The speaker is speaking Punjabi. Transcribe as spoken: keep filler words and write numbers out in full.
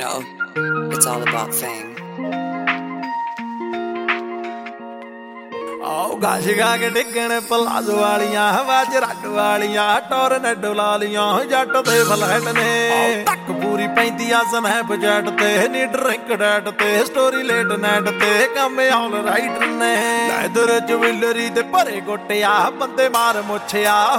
know, it's all about fame. ਆਓ ਗਾਸ਼ ਗਾ ਕੇ ਡਿੱਗਣ ਪਲਾਜ਼ੋ ਵਾਲੀਆਂ ਵਾਜ ਰੱਗ ਵਾਲੀਆਂ ਟੋਰਨੇਡੋ ਲਾਲੀਆਂ ਜੱਟ ਦੇ ਫਲੈਟ ਨੇ ਤੱਕ ਪੂਰੀ ਪੈਂਦੀ ਆ ਸਨੈਪ ਜੈਟ ਤੇ ਨੀ ਡਰਿੰਕ ਡੈਟ ਤੇ ਸਟੋਰੀ ਲੇਟ ਨੈਟ ਤੇ ਕੰਮ ਆਲ ਰਾਈਟ ਨੇ ਲੈਦਰ ਜਵੈਲਰੀ ਤੇ ਭਰੇ ਗੋਟਿਆ ਬੰਦੇ ਮਾਰ ਮੁੱਛਿਆ